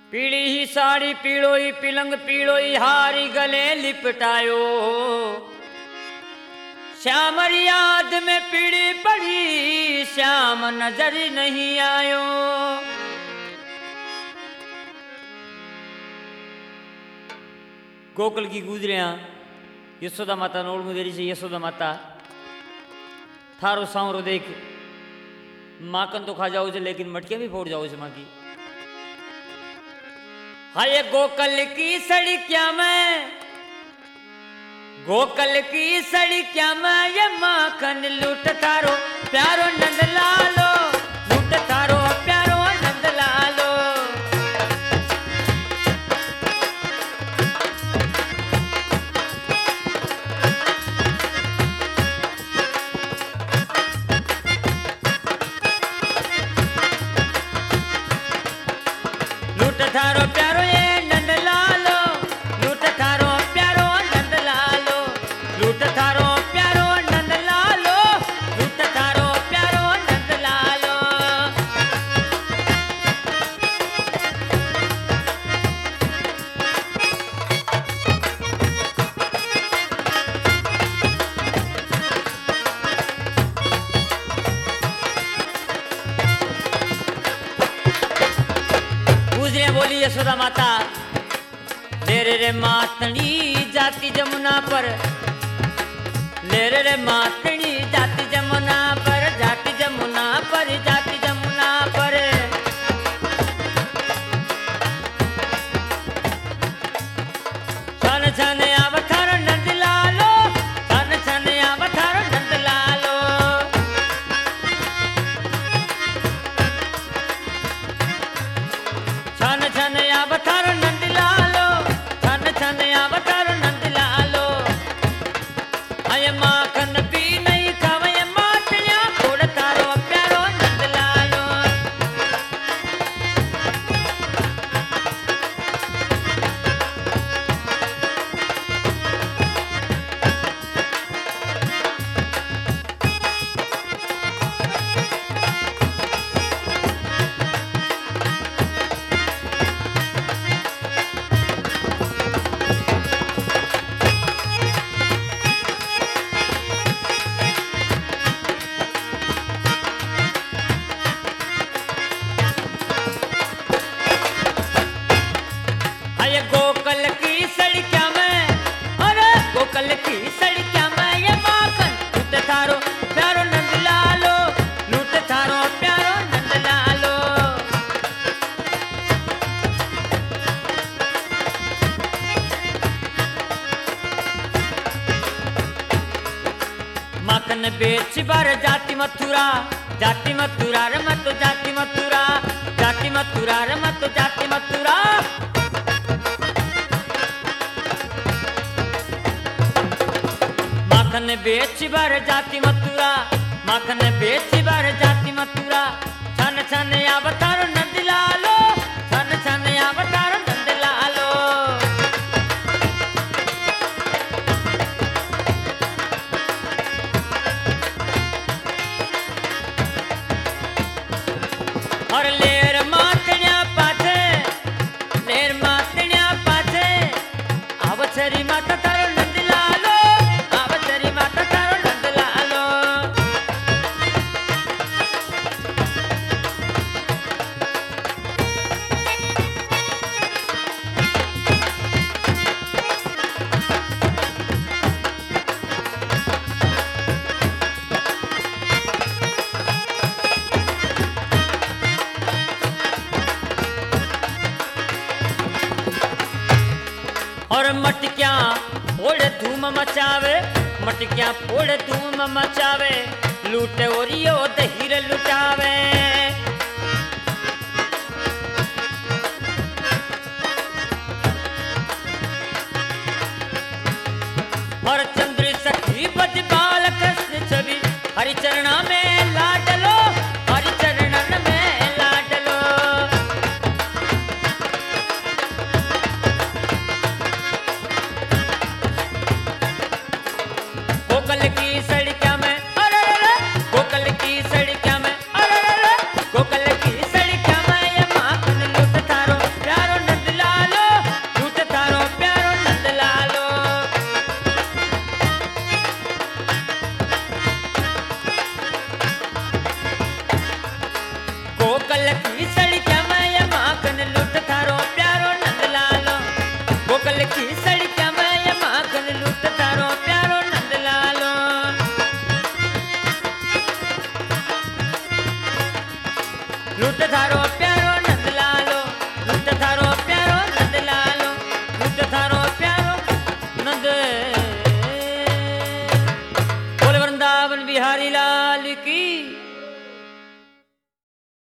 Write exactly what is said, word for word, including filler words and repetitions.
पीली ही साड़ी पीड़ो ही पिलंग पीड़ो ही हारी गले लिपटायो। श्याम याद में पीड़ी पड़ी श्याम नजर नहीं आयो। गोकुल की गुजरिया यशोदा माता नोड़ मुदेरी से यशोदा माता थारो सांवरो देख माकन तो खा जाओ लेकिन मटकिया भी फोड़ जाओ माँ की। हाय गोकल की सड़किया में गोकल की सड़किया में ये माखन लूट थारो प्यारो नंद लालो लूट थारो प्यारो नंद लालो। लूट थारो प्यारो ये नंद लालो लूट थारो प्यारो नंद लालो लूट थारो प्यारो नंद लालो लूट थारो प्यारो नंद लालो। गुजरिया बोली यशोदा माता ले रे रे मातनी जाती जमुना पर ले रे रे मातनी जाती जमुना पर जाती जमुना पर जाती जमुना पर। छन छन अवतार नंद लालो छन छन अवतार नंद लालो। छन छन अवतार नंद लालो छन छन अवतार नंद लालो। अय माखन पी नहीं खावे मातलिया कोड़ तारो प्यारो नंद लालो। अय गोकल की सड़किया में अरे गोकल की सड़किया में ये माखन लूट थारो प्यारो नंद लालो लूट थारो प्यारो नंद लालो। माखन बेच बार जाति मथुरा जाति मथुरा रे मत जाति मथुरा जाति मथुरा रे मत जाति मथुरा। माखन बेच बार जाति मथुरा माखन बेच बार जाति मथुरा। छन छन अवतार नंद लालो छन छन अवतार नंद लालो। और लेर मातण्या पाछे लेर मातण्या पाछे अवसरी माता तारो नंद लालो अवसरी माता तारो नंद लालो। और मटकिया फोड़ धूम मचावे मटकिया फोड़ धूम मचावे लूटे ओरियो दहीर लुटावे। और चंद्र सखी बज बाल कृष्ण छवि हरि चरणा में लाडलो हरि चरणन में लाडलो। गोकल की सड़किया में अरे अरे गोकल की सड़किया में अरे अरे गोकल की सड़किया में ये माखन लूट थारो प्यारो गोकुल की सड़कियां में ये माखन लूट थारो प्यारो नंदलालो। लूट थारो